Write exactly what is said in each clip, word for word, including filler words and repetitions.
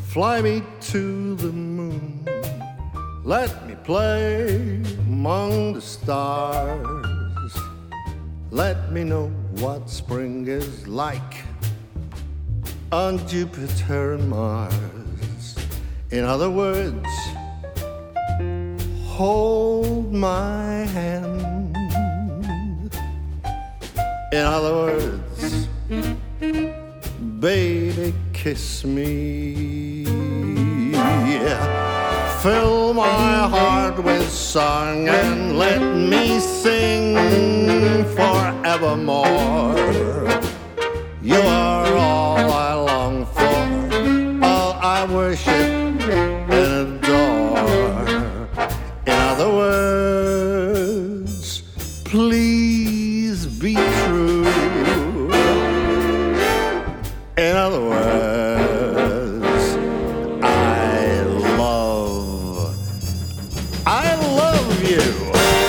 Fly me to the moon, let me play among the stars. Let me know what spring is like on Jupiter and Mars. In other words, hold my hand. In other words, baby, kiss me. Fill my heart with song and let me sing forevermore. You are all I long for, all I worship and adore. In other words, please be true. In other words, I love, I love you.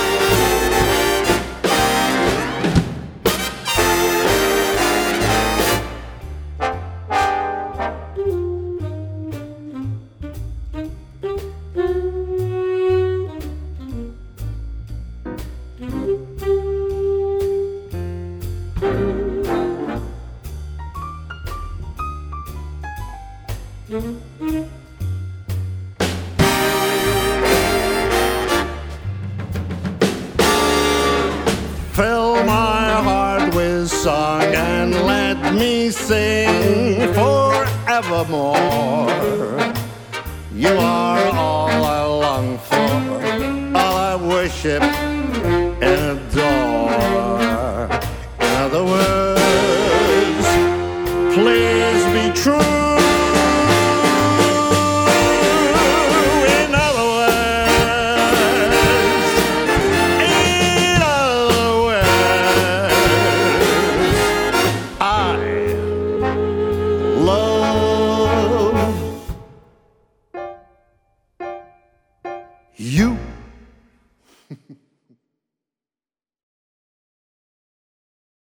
Fill my heart with song and let me sing forevermore. You are all I long for, all I worship and adore. In other words, please be true. You